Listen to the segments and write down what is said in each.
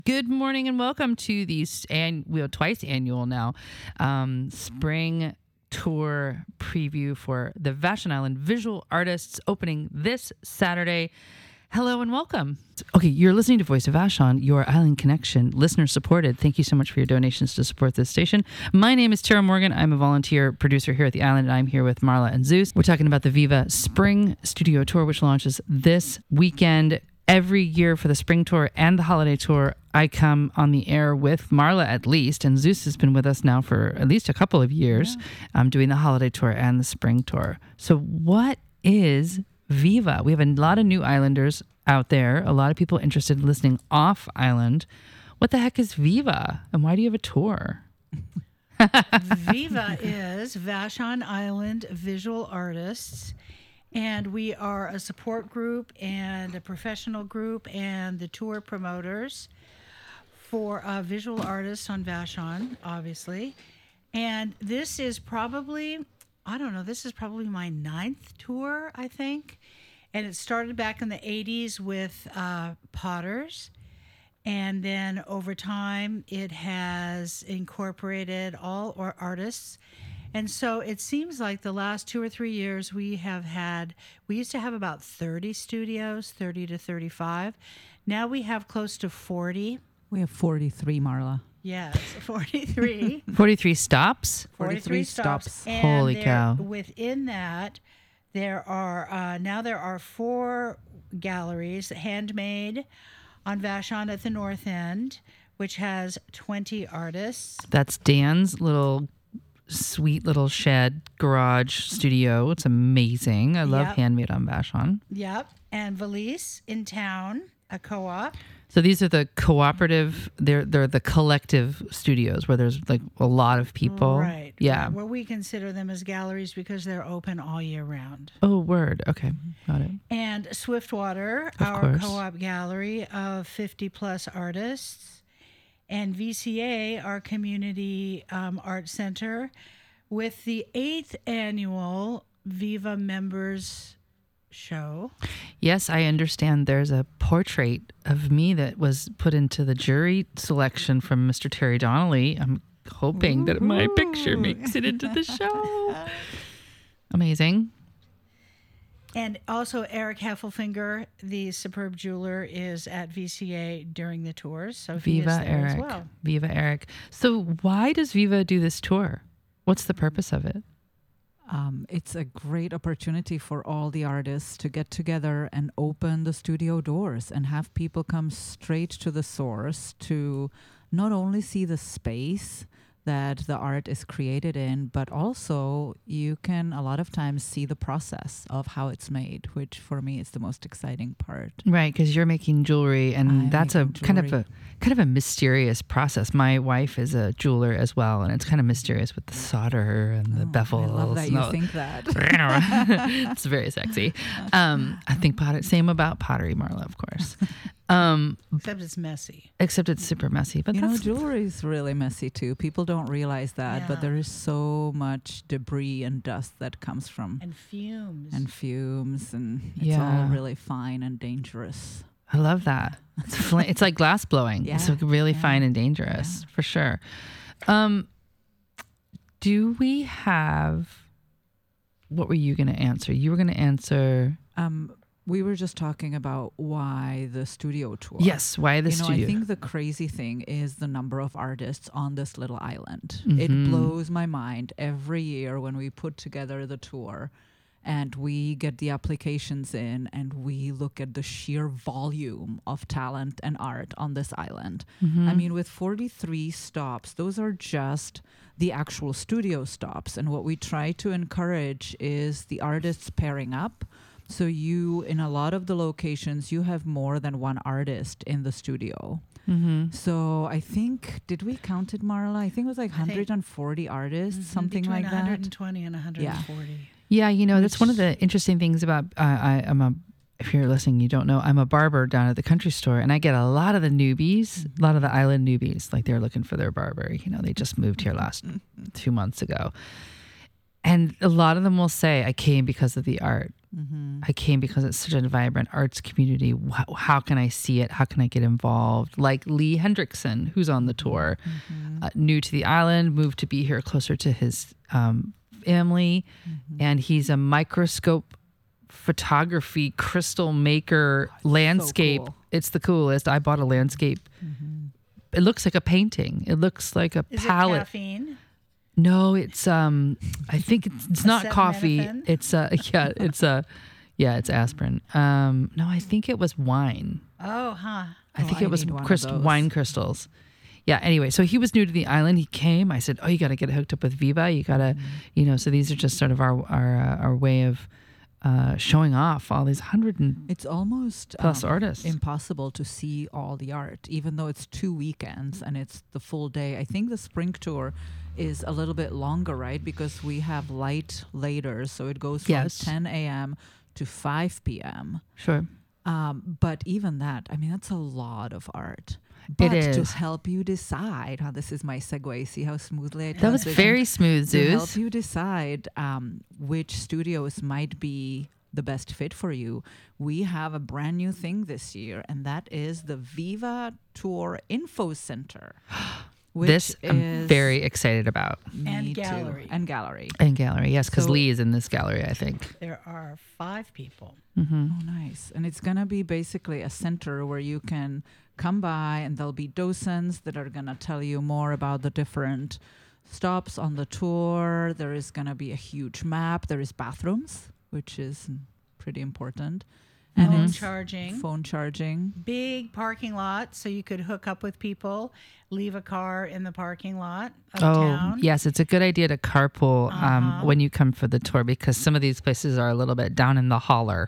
Good morning and welcome to the twice annual now spring tour preview for the Vashon Island Visual Artists opening this Saturday. Hello and welcome. Okay, you're listening to Voice of Vashon, your island connection, listener supported. Thank you so much for your donations to support this station. My name is Tara Morgan. I'm a volunteer producer here at the island, and I'm here with Marla and Zeus. We're talking about the Viva Spring Studio Tour, which launches this weekend. Every year for the spring tour and the holiday tour, I come on the air with Marla at least, and Zeus has been with us now for at least a couple of years, doing the holiday tour and the spring tour. So what is Viva? We have a lot of new islanders out there, a lot of people interested in listening off island. What the heck is Viva, and why do you have a tour? Viva is Vashon Island Visual Artists. And we are a support group and a professional group and the tour promoters for visual artists on Vashon, obviously. And this is probably, this is probably my 9th tour, I think. And it started back in the 80s with Potters. And then over time, it has incorporated all our artists. And so it seems like the last 2 or 3 years we used to have about 30 studios, 30 to 35. Now we have close to 40. We have 43, Marla. Yes, 43. 43 stops? 43 stops. And Holy cow. Within that, there are 4 galleries, handmade on Vashon at the North End, which has 20 artists. That's Dan's sweet little shed garage studio. It's amazing. I love Handmade on Vashon. Yep. And Valise in town, a co-op. So these are the cooperative, they're the collective studios where there's like a lot of people. Right. Yeah. Well, we consider them as galleries because they're open all year round. Oh, word. Okay. Got it. And Swiftwater, Of our course. co-op gallery of 50 plus artists. And VCA, our community art center, with the 8th annual Viva Members Show. Yes, I understand there's a portrait of me that was put into the jury selection from Mr. Terry Donnelly. I'm hoping that my picture makes it into the show. Amazing. And also Eric Heffelfinger, the superb jeweler, is at VCA during the tours. So he is Viva there Eric. as well. Viva Eric. So why does Viva do this tour? What's the purpose of it? It's a great opportunity for all the artists to get together and open the studio doors and have people come straight to the source to not only see the space that the art is created in, but also you can a lot of times see the process of how it's made, which for me is the most exciting part. Right, because you're making jewelry, and that's a kind of a mysterious process. My wife is a jeweler as well, and it's kind of mysterious with the solder and the bevel. I love that you think that. It's very sexy. I think same about pottery, Marla, of course. Except it's messy. Except it's super messy. But jewelry is really messy too. People don't realize that, but there is so much debris and dust that comes from And fumes. and it's all really fine and dangerous. I love that. It's like glass blowing. Yeah, It's really fine and dangerous, for sure. Do we have... What were you going to answer? You were going to answer... We were just talking about why the studio tour. Yes, why the studio? I think the crazy thing is the number of artists on this little island. Mm-hmm. It blows my mind every year when we put together the tour and we get the applications in and we look at the sheer volume of talent and art on this island. Mm-hmm. I mean, with 43 stops, those are just the actual studio stops. And what we try to encourage is the artists pairing up. So in a lot of the locations, you have more than one artist in the studio. Mm-hmm. So I think, did we count it, Marla? I think it was like 140 artists, something like that. 120 and 140. Yeah, that's one of the interesting things about, if you're listening, you don't know, I'm a barber down at the country store, and I get a lot of the newbies, a lot of the island newbies, like they're looking for their barber. They just moved here last 2 months ago. And a lot of them will say, I came because of the art. I came because it's such a vibrant arts community. How can I see it? How can I get involved? Like Lee Hendrickson, who's on the tour, new to the island, moved to be here closer to his family, and he's a microscope photography crystal maker landscape. cool. It's the coolest. I bought a landscape. It looks like a painting. It looks like a Is palette. it caffeine? No, it's I think it's not coffee. Acetaminophen? It's aspirin. No, I think it was wine. Oh, huh. I think I it was need one of those. wine crystals. Yeah, anyway, so he was new to the island. He came. I said, "Oh, you got to get hooked up with Viva. You got to, so these are just sort of our way of showing off all these 100 and It's almost plus artists. impossible to see all the art, even though it's 2 weekends and it's the full day. I think the spring tour is a little bit longer, right? Because we have light later, so it goes from Yes. 10 a.m. to 5 p.m. Sure. But even that, I mean, that's a lot of art. It But to is. help you decide, this is my segue. See how smoothly I That was transitioned? very smooth, To help Zeus. you decide which studios might be the best fit for you, we have a brand new thing this year, and that is the Viva Tour Info Center. Which This I'm is very excited about. And me too. gallery. And gallery. And gallery, yes, because So- Lee is in this gallery, I think. There are 5 people. Oh, nice. And it's going to be basically a center where you can come by, and there'll be docents that are going to tell you more about the different stops on the tour. There is going to be a huge map. There is bathrooms, which is pretty important. And Phone it's charging. phone charging. Big parking lot, so you could hook up with people, leave a car in the parking lot of Oh, town. yes, it's a good idea to carpool Uh-huh. when you come for the tour because some of these places are a little bit down in the holler,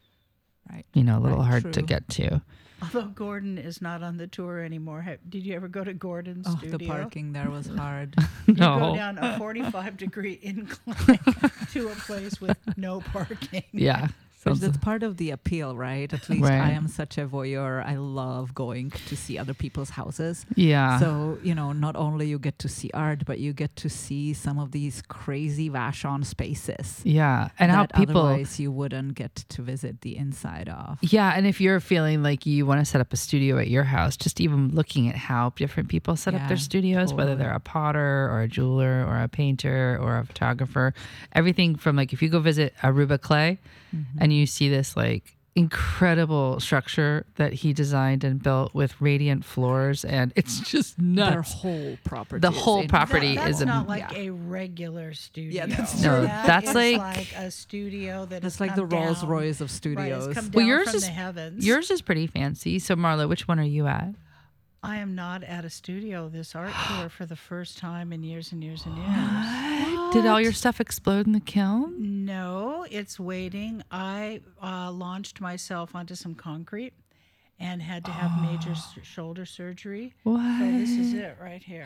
Right. a little Right, hard to true. get to. Although Gordon is not on the tour anymore. Did you ever go to Gordon's Oh, studio? the parking there was hard. You go No. down a 45-degree incline to a place with no parking. Yeah. Which Sounds- that's part of the appeal, right? At least Right. I am such a voyeur. I love going to see other people's houses. yeah. So, not only you get to see art, but you get to see some of these crazy Vashon spaces yeah. And how that people. otherwise you wouldn't get to visit the inside of. Yeah. And if you're feeling like you want to set up a studio at your house, just even looking at how different people set up their Yeah, studios, whether totally. they're a potter or a jeweler or a painter or a photographer, everything from like if you go visit Aruba Clay and you see this like incredible structure that he designed and built with radiant floors, and it's just Their nuts. whole property. The whole property That's is a- not like yeah. a regular studio. that's No, true. That that's is like- a studio that That's has like come the Rolls down- Royce of Right, studios. it's come Well, down yours from is- the heavens. Yours is pretty fancy. So Marla, which one are you at? I am not at a studio this art tour for the first time in years and years and years. Did all your stuff explode in the kiln? No, it's waiting. I launched myself onto some concrete and had to have major shoulder surgery. What? So this is it right here.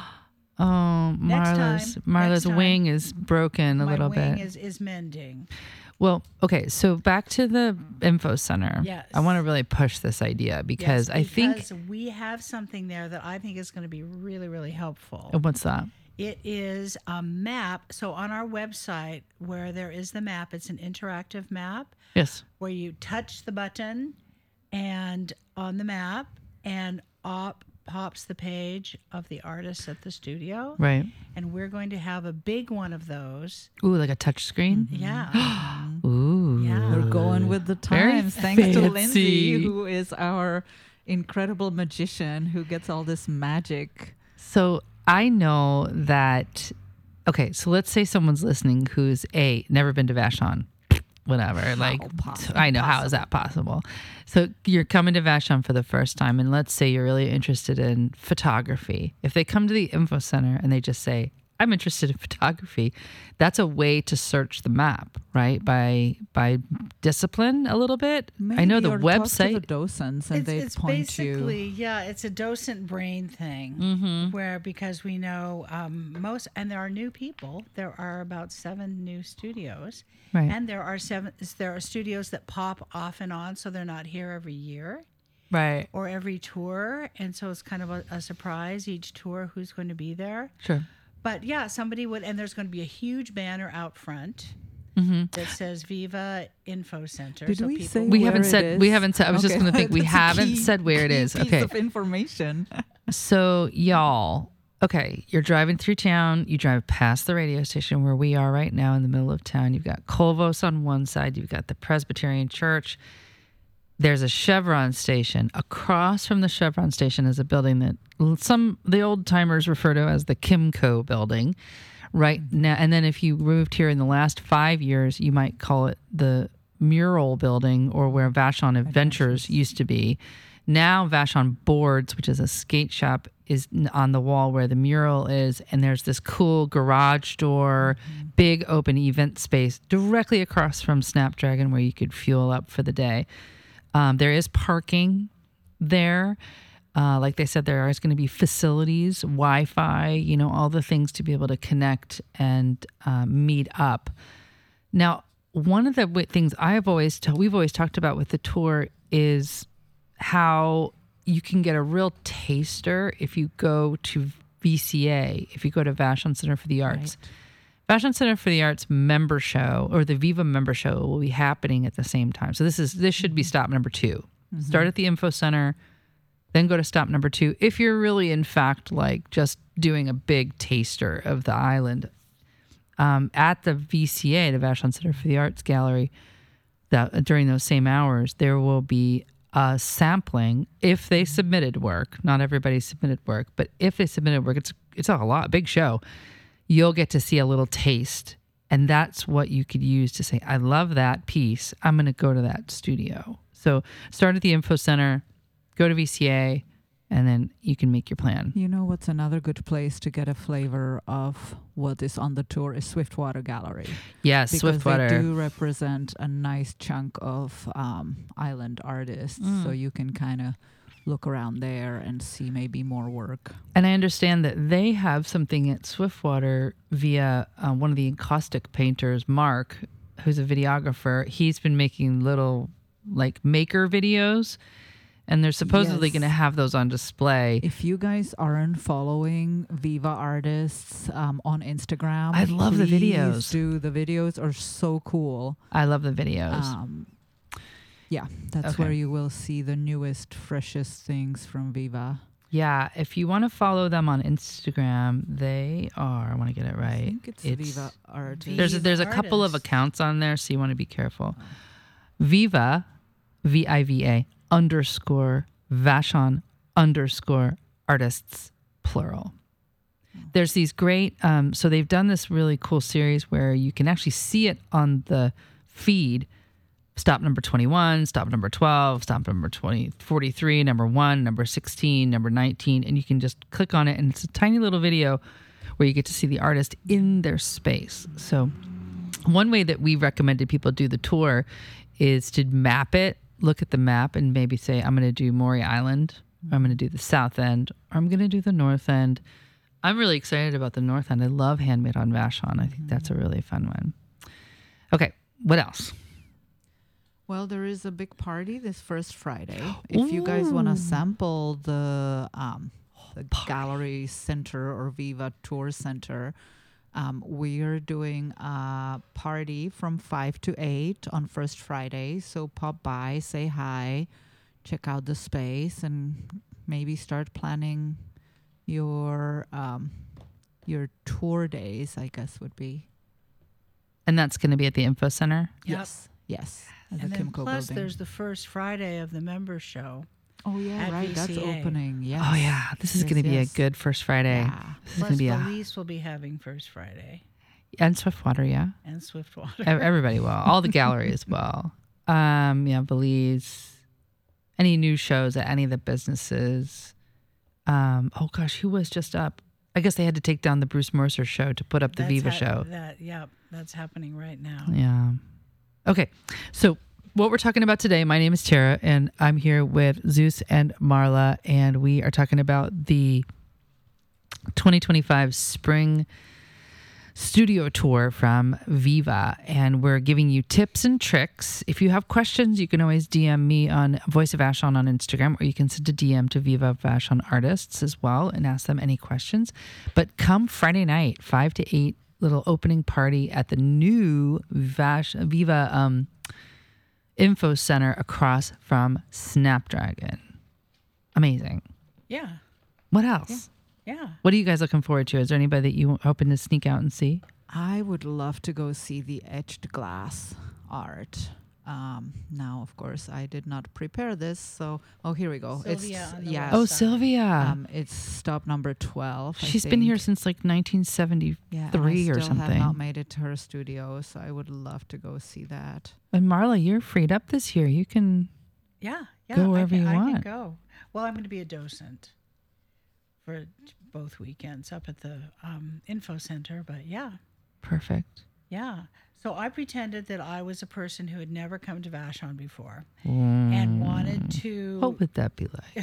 Oh, Next time. Marla's Next time. wing is broken a My little wing bit. is mending. Well, okay, so back to the info center. Yes. I want to really push this idea because Yes, I think because we have something there that I think is going to be really, really helpful. what's that? It is a map. So on our website where there is the map, it's an interactive map Yes. where you touch the button and on the map and up pops the page of the artist at the studio. Right. And we're going to have a big one of those. Ooh, like a touch screen. Yeah. Ooh. Yeah. We're going with the Very times. Thanks to fancy. Lindsay, who is our incredible magician who gets all this magic. So I know that. Okay, so let's say someone's listening who's never been to Vashon. Whatever. I know, how is that possible? So you're coming to Vashon for the first time, and let's say you're really interested in photography. If they come to the info center and they just say, I'm interested in photography, that's a way to search the map, right? By discipline a little bit. I know the Maybe, or talk to website. the docents and they It's point you. basically, yeah, it's a docent brain thing where because we know and there are new people, there are about 7 new studios. Right. And there are studios that pop off and on, so they're not here every year Right. or every tour. And so it's kind of a surprise each tour who's going to be there. Sure. But yeah, somebody would, and there's going to be a huge banner out front that says Viva Info Center. Did we say We where haven't it said. is? We haven't said. I was just Okay. going to think we That's a haven't key- said where it key is. piece Okay. of information. So y'all, okay, you're driving through town. You drive past the radio station where we are right now in the middle of town. You've got Colvos on one side. You've got the Presbyterian Church. There's a Chevron station. Across from the Chevron station is a building that the old timers refer to as the Kimco building. Right now, and then if you moved here in the last 5 years, you might call it the Mural building, or where Vashon Adventures used to be. Now Vashon Boards, which is a skate shop, is on the wall where the mural is, and there's this cool garage door, big open event space directly across from Snapdragon where you could fuel up for the day. There is parking there. Like they said, there is going to be facilities, Wi-Fi, all the things to be able to connect and meet up. Now, one of the things we've always talked about with the tour is how you can get a real taster if you go to VCA, if you go to Vashon Center for the Arts. Right. Vashon Center for the Arts member show, or the Viva member show, will be happening at the same time. So this should be stop number 2. Start at the Info Center, then go to stop number 2. If you're really, in fact, like just doing a big taster of the island, at the VCA, the Vashon Center for the Arts Gallery, during those same hours, there will be a sampling. If they submitted work, not everybody submitted work, but if they submitted work, it's a big show. You'll get to see a little taste, and that's what you could use to say, I love that piece. I'm going to go to that studio. So start at the Info Center, go to VCA, and then you can make your plan. You know what's another good place to get a flavor of what is on the tour is Swiftwater Gallery. Yes, because Swiftwater. they do represent a nice chunk of island artists, so you can kind of look around there and see maybe more work. And I understand that they have something at Swiftwater via one of the encaustic painters, Mark, who's a videographer. He's been making little like maker videos, and they're supposedly going to have those on display. If you guys aren't following Viva artists on Instagram, I love the videos. The videos are so cool. I love the videos. Yeah, that's Okay. where you will see the newest, freshest things from Viva. Yeah, if you want to follow them on Instagram, they are, I want to get it right. I think it's Viva Artists. There's a couple of accounts on there, so you want to be careful. Viva, VIVA, _ Vashon _ artists, plural. There's these great, so they've done this really cool series where you can actually see it on the feed. Stop number 21, stop number 12, stop number 43, number 1, number 16, number 19, and you can just click on it, and it's a tiny little video where you get to see the artist in their space. So one way that we recommended people do the tour is to map it, look at the map, and maybe say, I'm going to do Maury Island, or I'm going to do the South End, or I'm going to do the North End. I'm really excited about the North End. I love Handmade on Vashon. I think that's a really fun one. Okay, what else? Well, there is a big party this first Friday. If you guys want to sample the Gallery Center or Viva Tour Center, we are doing a party from 5 to 8 on first Friday. So pop by, say hi, check out the space, and maybe start planning your tour days, I guess would be. And that's going to be at the Info Center? Yep. Yes. At And the then Kimco plus building. there's the first Friday of the member show. Oh yeah, at right. That's VCA. opening. Yes. Oh, yeah. This is Yes, going to be yes. a good first Friday. Yeah. This is Plus going to be Belize will be having first Friday, and Swiftwater, yeah. and Swiftwater. Everybody will. All the galleries will. Yeah, Belize. Any new shows at any of the businesses. Oh gosh, who was just up? I guess they had to take down the Bruce Mercer show to put up the Viva show. That's happening right now. Yeah. Okay. So what we're talking about today, my name is Tara, and I'm here with Zeus and Marla, and we are talking about the 2025 Spring Studio Tour from Viva, and we're giving you tips and tricks. If you have questions, you can always DM me on Voice of Vashon on Instagram, or you can send a DM to Viva Vashon Artists as well and ask them any questions. But come Friday night, 5 to 8 little opening party at the new Viva Info Center across from Snapdragon. Amazing. Yeah. What else? Yeah. What are you guys looking forward to? Is there anybody that you hoping to sneak out and see? I would love to go see the etched glass art. Now, of course, I did not prepare this, so here we go. Sylvia on the yes. Oh, west side. Sylvia. It's stop number 12. She's been here since like 1973 yeah, or I still have something. not made it to her studio, so I would love to go see that. And Marla, you're freed up this year. You can. Yeah. Go wherever you I want. can go. Well, I'm going to be a docent for both weekends up at the info center, but yeah. Perfect. Yeah. So I pretended that I was a person who had never come to Vashon before Mm. and wanted to. What would that be like?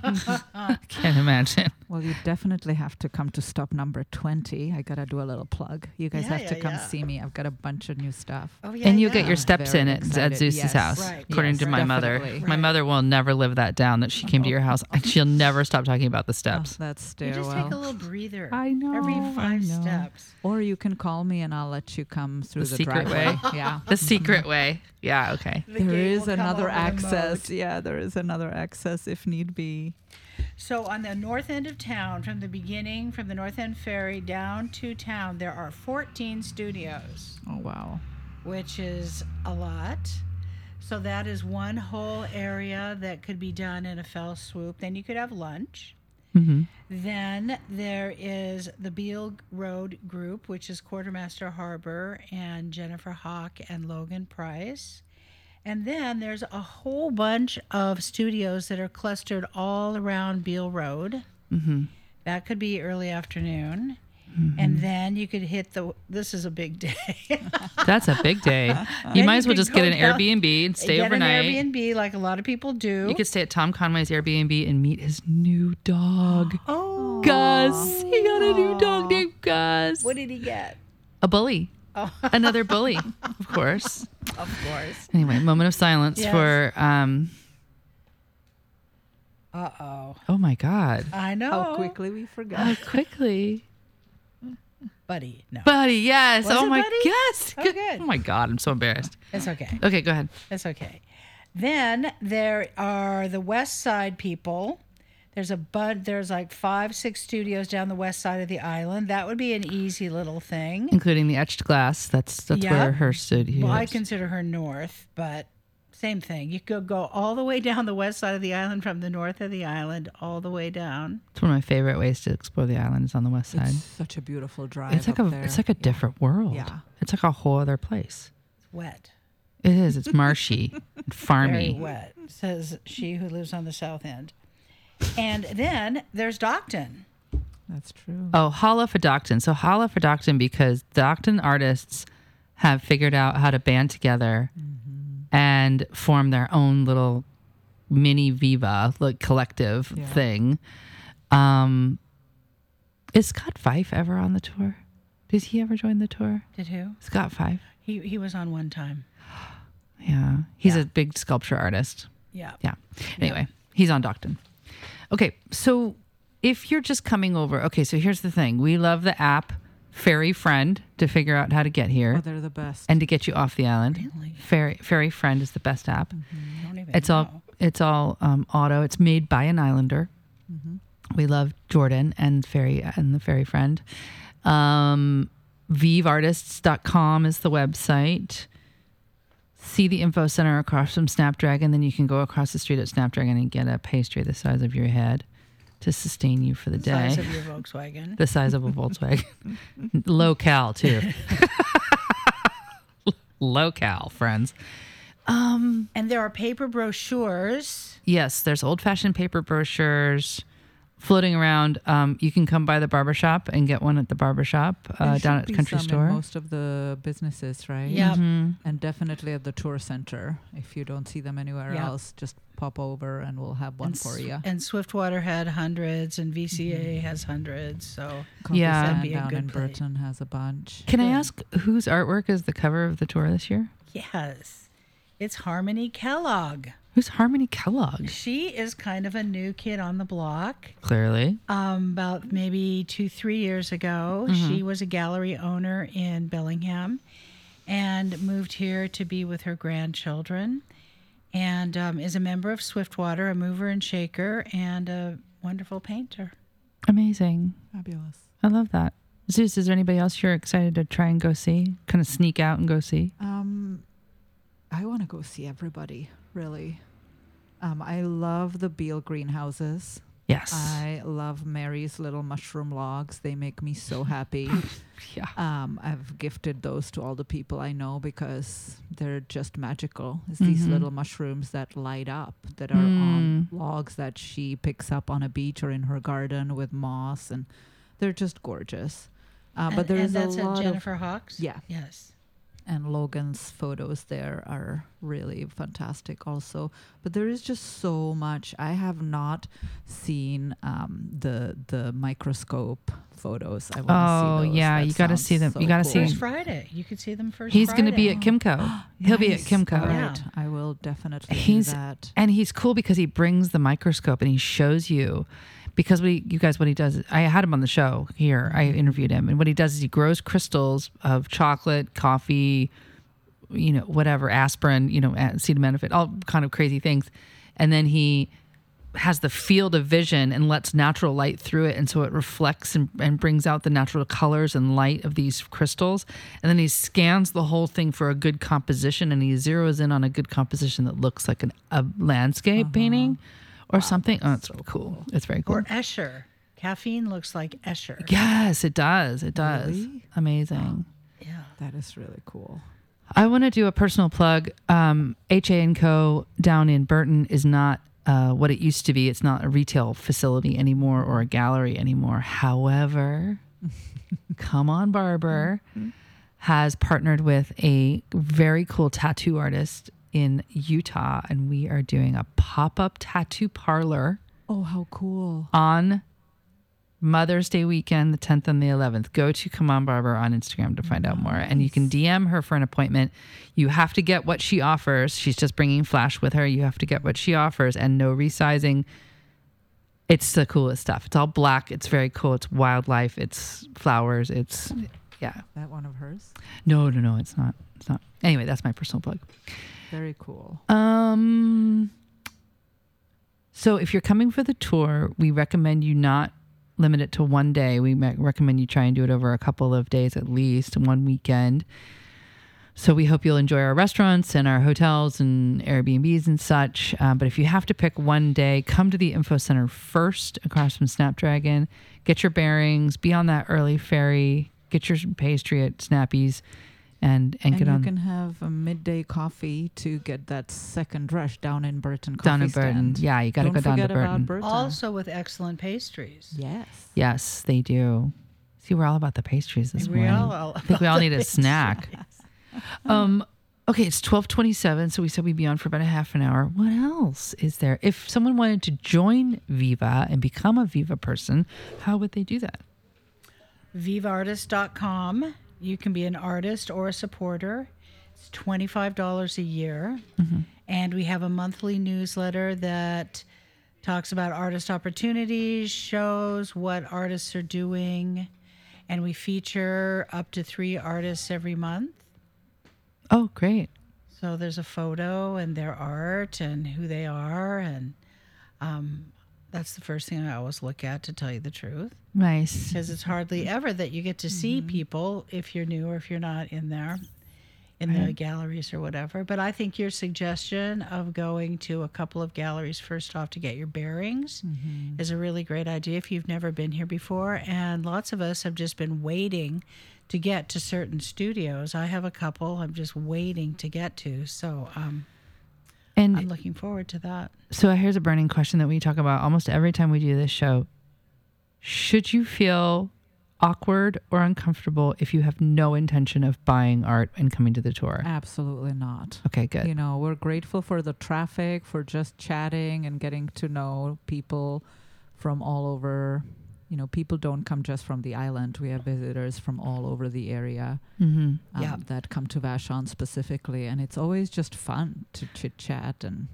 I can't imagine. Well, you definitely have to come to stop number 20. I got to do a little plug. You guys Yeah, have to yeah, come yeah. see me. I've got a bunch of new stuff. Oh, yeah. And you'll yeah. get your steps Very in at excited. Zeus's Yes. house, Right. according Yes, to my mother. definitely. My mother will never live that down that she came to your house, and she'll never stop talking about the steps. That You just take a stairwell. little breather. I know, Every I 5 know. steps. Or you can call me and I'll let you come through The the, secret driveway. way? Yeah. The secret way. Yeah, okay. The There gate is will come another over the access. moat. Yeah, there is another access if need be. So on the north end of town, from the beginning, from the North End Ferry down to town, there are 14 studios, Oh, wow. which is a lot. So that is one whole area that could be done in a fell swoop. Then you could have lunch. hmm Then there is the Beale Road Group, which is Quartermaster Harbor and Jennifer Hawk and Logan Price. And then there's a whole bunch of studios that are clustered all around Beale Road. hmm That could be early afternoon. And then you could hit this is a big day. That's a big day. You Then might you as well could just go get an down- Airbnb and stay Get overnight. an Airbnb like a lot of people do. You could stay at Tom Conway's Airbnb and meet his new dog, oh, Gus. He got a new dog named Gus. what did he get? A bully. Oh, Another bully, of course. of course. Anyway, moment of silence Yes. for Uh-oh. oh my God. I know. How quickly we How forgot. quickly. Buddy, no. Buddy, yes. Was oh it my Buddy? yes. Oh, good. Oh my God, I'm so embarrassed. It's okay. Okay, go ahead. That's okay. Then there are the West Side people. There's like 5-6 studios down the west side of the island. That would be an easy little thing. Including the etched glass. That's Yep. where her studio Well, I is. consider her north, but same thing. You could go all the way down the west side of the island from the north of the island all the way down. It's one of my favorite ways to explore the island is on the west side. It's such a beautiful drive. It's like up a there. it's like a Yeah. different world. Yeah. It's like a whole other place. It's wet. It is. It's marshy, and Very farmy. wet, says she who lives on the south end. And then there's Docton. That's true. Oh, holla for Docton. So holla for Docton because Docton artists have figured out how to band together and form their own little mini Viva like collective Yeah. thing. Is Scott Fife ever on the tour? Did he ever join the tour? Did who? Scott Fife. He was on one time. Yeah. He's Yeah. a big sculpture artist. Yeah. Yeah. Anyway, he's on Docton. Okay, so if you're just coming over, okay, so here's the thing. We love the app Ferry Friend to figure out how to get here Oh, they're the best. and to get you off the island. Really? Ferry Friend is the best app. I don't even It's know. all auto. It's made by an islander. We love Jordan and the Ferry Friend. ViveArtists.com is the website. See the info center across from Snapdragon. Then you can go across the street at Snapdragon and get a pastry the size of your head to sustain you for the day. Size of your Volkswagen. The size of a Volkswagen. Low cal, too. Low cal, friends. And there are paper brochures. Yes, there's old-fashioned paper brochures floating around. You can come by the barbershop and get one at the barbershop There down should at be Country some in Store. most of the businesses, right? Yeah. Mhm. And definitely at the tour center. If you don't see them anywhere Yeah. else, just pop over and we'll have one And for S- you. And Swiftwater had hundreds, and VCA has hundreds. So Coffee Yeah. Stand That'd be a down good in place. Burton has a bunch. Can I Yeah. ask whose artwork is the cover of the tour this year? yes, it's Harmony Kellogg. Who's Harmony Kellogg? She is kind of a new kid on the block. Clearly. About maybe 2-3 years ago, she was a gallery owner in Bellingham and moved here to be with her grandchildren, and is a member of Swiftwater, a mover and shaker, and a wonderful painter. Amazing. Fabulous. I love that. Zeus, is there anybody else you're excited to try and go see? Kind of sneak out and go see? I want to go see everybody, really. I love the Beale greenhouses. Yes. I love Mary's little mushroom logs. They make me so happy. Yeah. I've gifted those to all the people I know because they're just magical. It's these little mushrooms that light up, that are on logs that she picks up on a beach or in her garden with moss, and they're just gorgeous. But there is that's a lot at Jennifer Hawks? Yeah. Yes. And Logan's photos there are really fantastic also. But there is just so much. I have not seen the microscope photos. I want to see those. Yeah, That you got to sounds see them. so You got to cool. see. First Friday. You could see them first He's Friday. going to be at Kimco. He'll be at Nice. Kimco. All Yeah. right. I will definitely He's do that. and he's cool because he brings the microscope and he shows you. Because what he does is, I had him on the show here. I interviewed him, and what he does is he grows crystals of chocolate, coffee, whatever, aspirin, acetaminophen, all kind of crazy things, and then he has the field of vision and lets natural light through it, and so it reflects and brings out the natural colors and light of these crystals, and then he scans the whole thing for a good composition, and he zeroes in on a good composition that looks like a landscape painting or something. Oh, it's so cool. It's very cool. Or Escher. Caffeine looks like Escher. Yes, it does. It does. Really? Amazing. Yeah. That is really cool. I want to do a personal plug. HA & Co. down in Burton is not what it used to be. It's not a retail facility anymore or a gallery anymore. However, Come On Barber has partnered with a very cool tattoo artist in Utah, and we are doing a pop-up tattoo parlor Oh, how cool. on Mother's Day weekend, the 10th and the 11th. Go to Come On Barber on Instagram to find out more. And you can DM her for an appointment. You have to get what she offers. She's just bringing Flash with her. You have to get what she offers and no resizing. It's the coolest stuff. It's all black. It's very cool. It's wildlife. It's flowers. It's, yeah. That one of hers? No, it's not. It's not. Anyway, that's my personal plug. Very cool. So if you're coming for the tour, we recommend you not limit it to one day. We recommend you try and do it over a couple of days at least, one weekend. So we hope you'll enjoy our restaurants and our hotels and Airbnbs and such. But if you have to pick one day, come to the Info Center first across from Snapdragon. Get your bearings. Be on that early ferry. Get your pastry at Snappy's. And get you on. can have a midday coffee to get that second rush down in Burton Coffee Down in Burton. Stand. Yeah, you got to go down to Don't forget about Burton. Burton. Also with excellent pastries. Yes. Yes, they do. See, we're all about the pastries this We morning. all I think we all need a about the snack. Okay, it's 12:27, so we said we'd be on for about a half an hour. What else is there? If someone wanted to join Viva and become a Viva person, how would they do that? VivaArtist.com. You can be an artist or a supporter. It's $25 a year. And we have a monthly newsletter that talks about artist opportunities, shows what artists are doing, and we feature up to 3 artists every month. Oh, great. So there's a photo and their art and who they are, and that's the first thing I always look at, to tell you the truth, Nice. because it's hardly ever that you get to see people if you're new or if you're not in there in the galleries or whatever. But I think your suggestion of going to a couple of galleries first off to get your bearings is a really great idea if you've never been here before. And lots of us have just been waiting to get to certain studios. I have a couple I'm just waiting to get to. So And I'm looking forward to that. so here's a burning question that we talk about almost every time we do this show. Should you feel awkward or uncomfortable if you have no intention of buying art and coming to the tour? Absolutely not. Okay, good. You know, we're grateful for the traffic, for just chatting and getting to know people from all over. You know, people don't come just from the island. We have visitors from all over the area Yeah. that come to Vashon specifically. And it's always just fun to chit chat and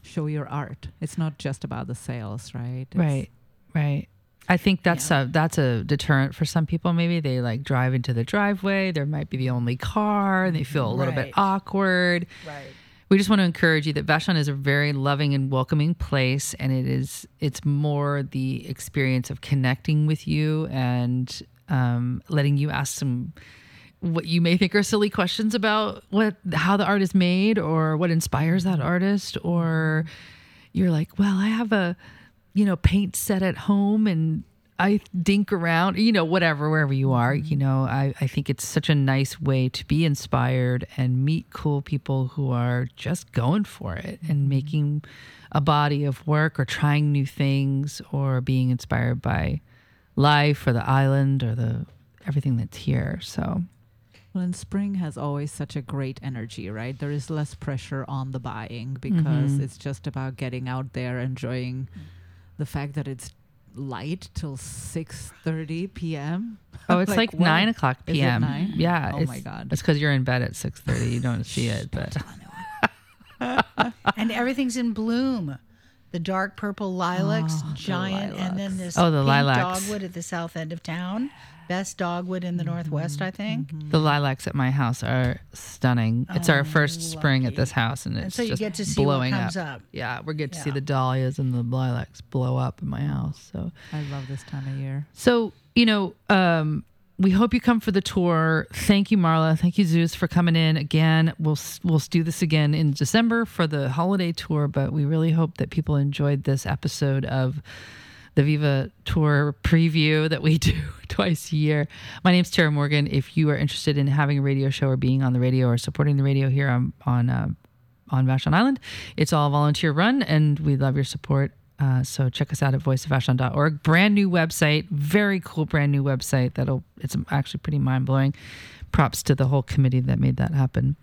show your art. It's not just about the sales, right? Right. I think that's a deterrent for some people. Maybe they like drive into the driveway. There might be the only car and they feel a little bit awkward. Right. We just want to encourage you that Vashon is a very loving and welcoming place, and it's more the experience of connecting with you and letting you ask some what you may think are silly questions about how the art is made or what inspires that artist, or you're like, well, I have a paint set at home and I dink around, whatever, wherever you are, I think it's such a nice way to be inspired and meet cool people who are just going for it and making a body of work or trying new things or being inspired by life or the island or everything that's here. So. Well, and spring has always such a great energy, right? There is less pressure on the buying because it's just about getting out there, enjoying the fact that it's light till 6:30 p.m. Oh, it's like 9 o'clock p.m. Is it 9? Yeah. Oh my God. It's because you're in bed at 6:30. You don't see it, but. And everything's in bloom. The dark purple lilacs, giant, and then this the pink lilacs. dogwood at the south end of town. Best dogwood in the Northwest, I think. The lilacs at my house are stunning. It's our first spring at this house, and it's so you just get to see blowing what comes up. Yeah, we're getting to see the dahlias and the lilacs blow up in my house. So I love this time of year. So, we hope you come for the tour. Thank you, Marla. Thank you, Zeus, for coming in again. We'll do this again in December for the holiday tour, but we really hope that people enjoyed this episode of the Viva Tour preview that we do twice a year. My name's Tara Morgan. If you are interested in having a radio show or being on the radio or supporting the radio here on Vashon Island, it's all volunteer run, and we love your support. So check us out at voiceofvashon.org. Brand new website, very cool brand new website. It's actually pretty mind blowing. Props to the whole committee that made that happen.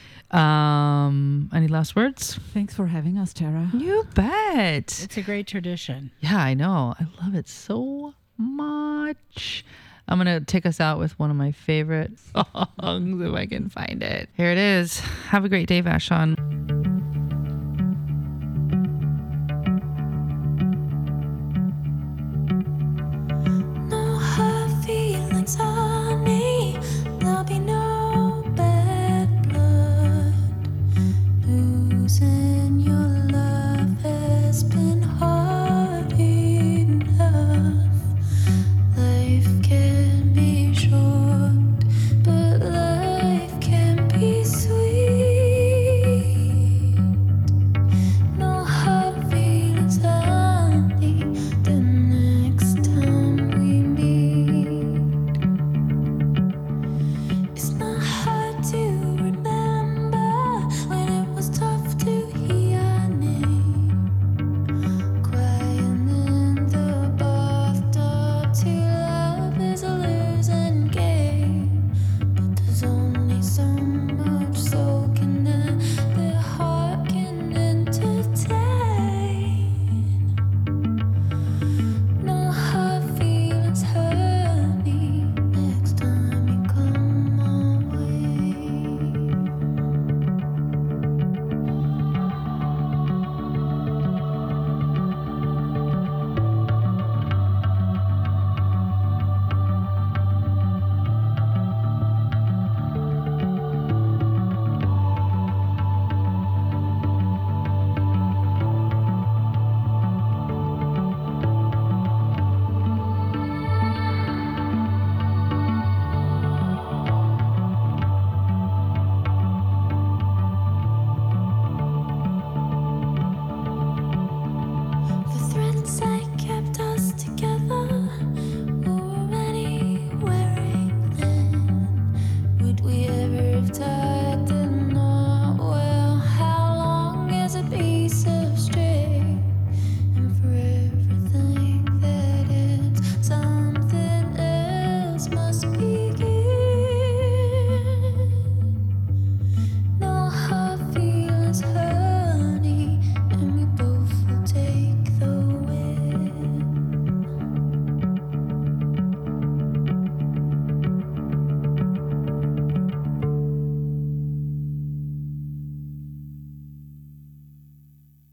Any last words? Thanks for having us, Tara. You bet. It's a great tradition. Yeah, I know. I love it so much. I'm going to take us out with one of my favorite songs if I can find it. Here it is. Have a great day, Vashon.